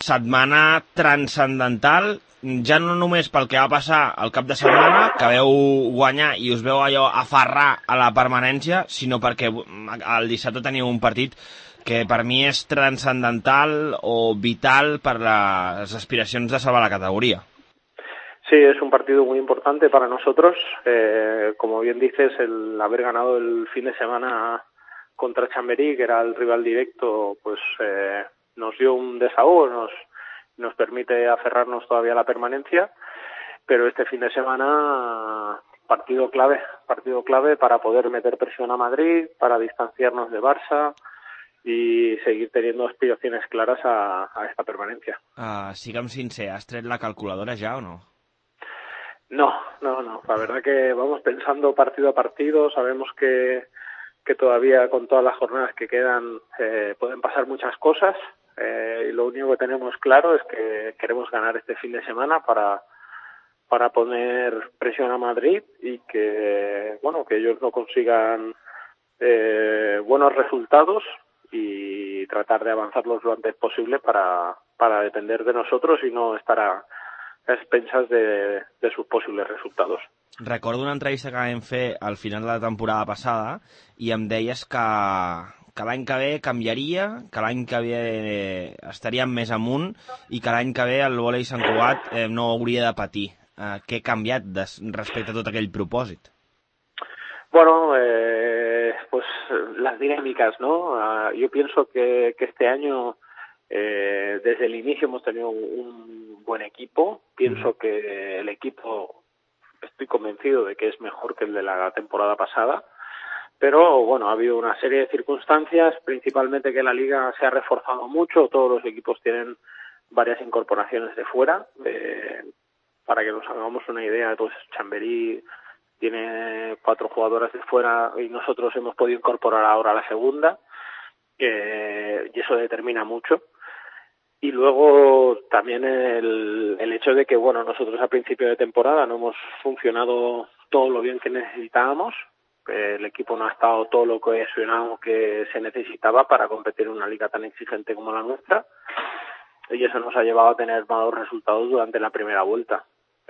setmana transcendental, ja no només pel que va passar el cap de setmana, que veu guanyar i us veu allò aferrar a la permanència, sinó perquè el dissabte teniu un partit que per mi és transcendental o vital per les aspiracions de salvar la categoría. Sí, es un partido muy importante para nosotros. Como bien dices, el haber ganado el fin de semana contra Chamberí, que era el rival directo, pues nos dio un desahogo, nos permite aferrarnos todavía a la permanencia, pero este fin de semana partido clave para poder meter presión a Madrid, para distanciarnos de Barça y seguir teniendo aspiraciones claras a esta permanencia. Siguem sincer, has tret la calculadora ja o no? No. La verdad que vamos pensando partido a partido. Sabemos que todavía con todas las jornadas que quedan pueden pasar muchas cosas. Y lo único que tenemos claro es que queremos ganar este fin de semana para poner presión a Madrid y que ellos no consigan buenos resultados y tratar de avanzarlos lo antes posible para depender de nosotros y no estar a expensas de sus posibles resultados. Recordo una entrevista que vam fer al final de la temporada passada i em deies que l'any que ve canviaria, que l'any que ve estaríem més amunt i que l'any que ve el vòlei Sant Cugat no hauria de patir. Què ha canviat respecte a tot aquell propòsit? Bueno, pues las dinámicas, ¿no? Yo pienso que este año desde el inicio hemos tenido un buen equipo. Pienso que el equipo, estoy convencido de que es mejor que el de la temporada pasada, pero bueno, ha habido una serie de circunstancias, principalmente que la liga se ha reforzado mucho, todos los equipos tienen varias incorporaciones de fuera. Para que nos hagamos una idea, pues Chamberí tiene 4 jugadoras de fuera y nosotros hemos podido incorporar ahora la segunda, y eso determina mucho. Y luego también el hecho de que, bueno, nosotros a principio de temporada no hemos funcionado todo lo bien que necesitábamos. El equipo no ha estado todo lo cohesionado que se necesitaba para competir en una liga tan exigente como la nuestra. Y eso nos ha llevado a tener malos resultados durante la primera vuelta.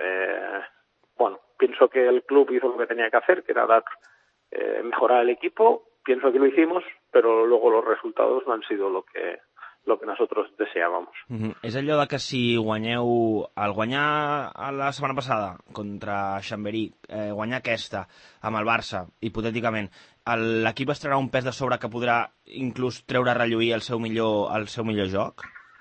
Bueno, pienso que el club hizo lo que tenía que hacer, que era mejorar el equipo. Pienso que lo hicimos, pero luego los resultados no han sido lo que nosotros deseábamos. És allò de que si guanyeu, al guanyar la setmana passada contra Chamberí, guanyar aquesta amb el Barça, hipotèticament, l'equip es traurà un pes de sobre que podrà inclús treure a relluir el seu millor joc?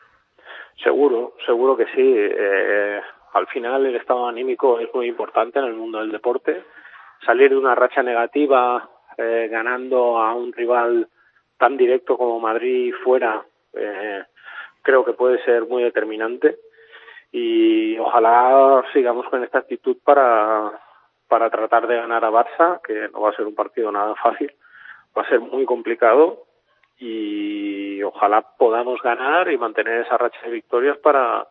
Seguro que sí. Al final el estado anímico es muy importante en el mundo del deporte. Salir de una racha negativa ganando a un rival tan directo como Madrid fuera, creo que puede ser muy determinante y ojalá sigamos con esta actitud para tratar de ganar a Barça, que no va a ser un partido nada fácil, va a ser muy complicado y ojalá podamos ganar y mantener esa racha de victorias para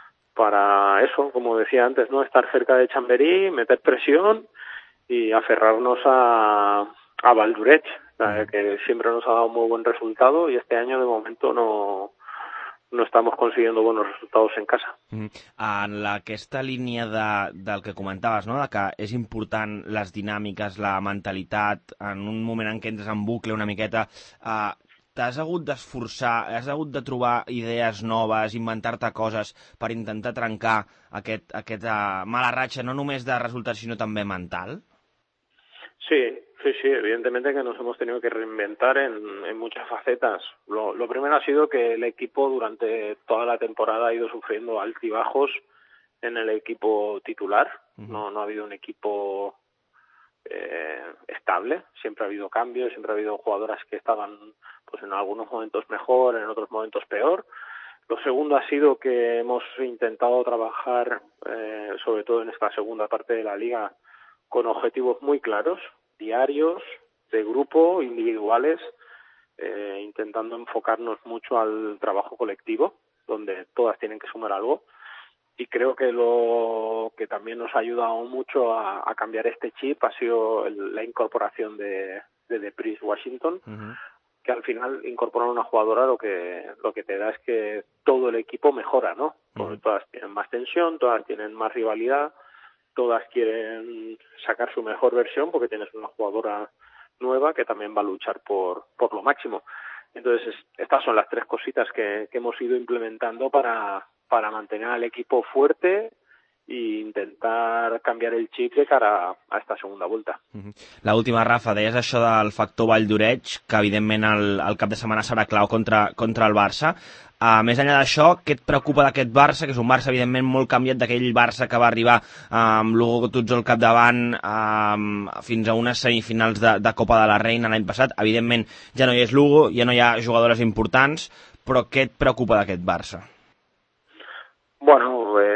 eso, como decía antes, no estar cerca de Chamberí, meter presión y aferrarnos a Valldoreix, que siempre nos ha dado un muy buen resultado y este año de momento no estamos consiguiendo buenos resultados en casa. En aquesta línia del que comentaves, no? De que és important les dinàmiques, la mentalitat, en un moment en què entres en bucle una miqueta, t'has hagut d'esforçar, has hagut de trobar idees noves, inventar-te coses per intentar trencar aquesta mala ratxa, no només de resultats, sinó també mental? Sí, evidentemente que nos hemos tenido que reinventar en muchas facetas. Lo primero ha sido que el equipo durante toda la temporada ha ido sufriendo altibajos en el equipo titular. No ha habido un equipo estable, siempre ha habido cambios, siempre ha habido jugadoras que estaban pues en algunos momentos mejor, en otros momentos peor. Lo segundo ha sido que hemos intentado trabajar, sobre todo en esta segunda parte de la liga, con objetivos muy claros, diarios, de grupo, individuales, intentando enfocarnos mucho al trabajo colectivo, donde todas tienen que sumar algo. Y creo que lo que también nos ha ayudado mucho a cambiar este chip ha sido la incorporación de Price Washington, que que al final incorporar una jugadora lo que te da es que todo el equipo mejora, ¿no? Porque todas tienen más tensión, todas tienen más rivalidad, todas quieren sacar su mejor versión porque tienes una jugadora nueva que también va a luchar por lo máximo. Entonces, estas son las tres cositas que hemos ido implementando para mantener al equipo fuerte i intentar canviar el xip de cara a esta segunda volta. L'última, Rafa, deies això del factor Vall d'Oreig, que evidentment el cap de setmana serà clau contra el Barça. Més enllà d'això, què et preocupa d'aquest Barça, que és un Barça evidentment molt canviat d'aquell Barça que va arribar amb l'Hugo Gattuso al capdavant fins a unes semifinals de Copa de la Reina l'any passat? Evidentment ja no hi és l'Hugo, ja no hi ha jugadores importants, però què et preocupa d'aquest Barça? Bueno,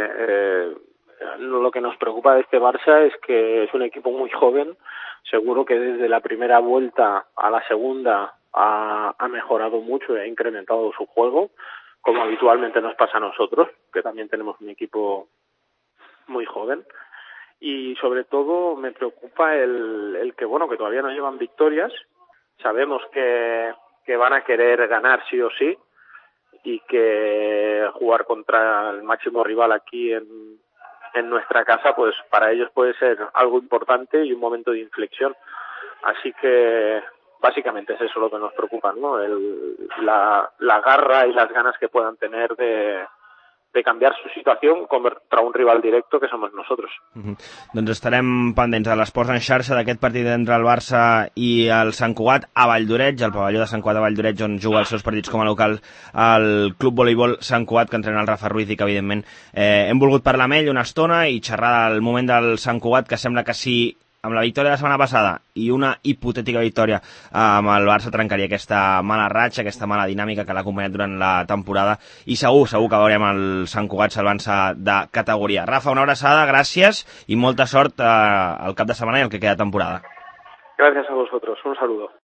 lo que nos preocupa de este Barça es que es un equipo muy joven. Seguro que desde la primera vuelta a la segunda ha mejorado mucho y ha incrementado su juego, como habitualmente nos pasa a nosotros, que también tenemos un equipo muy joven. Y sobre todo me preocupa el que, bueno, que todavía no llevan victorias. Sabemos que van a querer ganar sí o sí, y que jugar contra el máximo rival aquí en nuestra casa, pues para ellos puede ser algo importante y un momento de inflexión. Así que básicamente es eso lo que nos preocupa, ¿no? La garra y las ganas que puedan tener de canviar su situació contra un rival directo que somos nosotros. Doncs estarem pendents de l'Esports en xarxa d'aquest partit entre el Barça i el Sant Cugat a Vall d'Oreig, al pavelló de Sant Cugat a Vall d'Oreig, on juga els seus partits com a local el Club Voleibol Sant Cugat, que entrena el Rafa Ruiz i que evidentment hem volgut parlar amb ell una estona i xerrar del moment del Sant Cugat, que sembla que sí, amb la victòria de la setmana passada i una hipotètica victòria amb el Barça trencaria aquesta mala ratxa, aquesta mala dinàmica que l'ha acompanyat durant la temporada i segur que veurem el Sant Cugat salvant-se de categoria. Rafa, una abraçada, gràcies i molta sort al cap de setmana i el que queda de temporada. Gracias a vosotros, un saludo.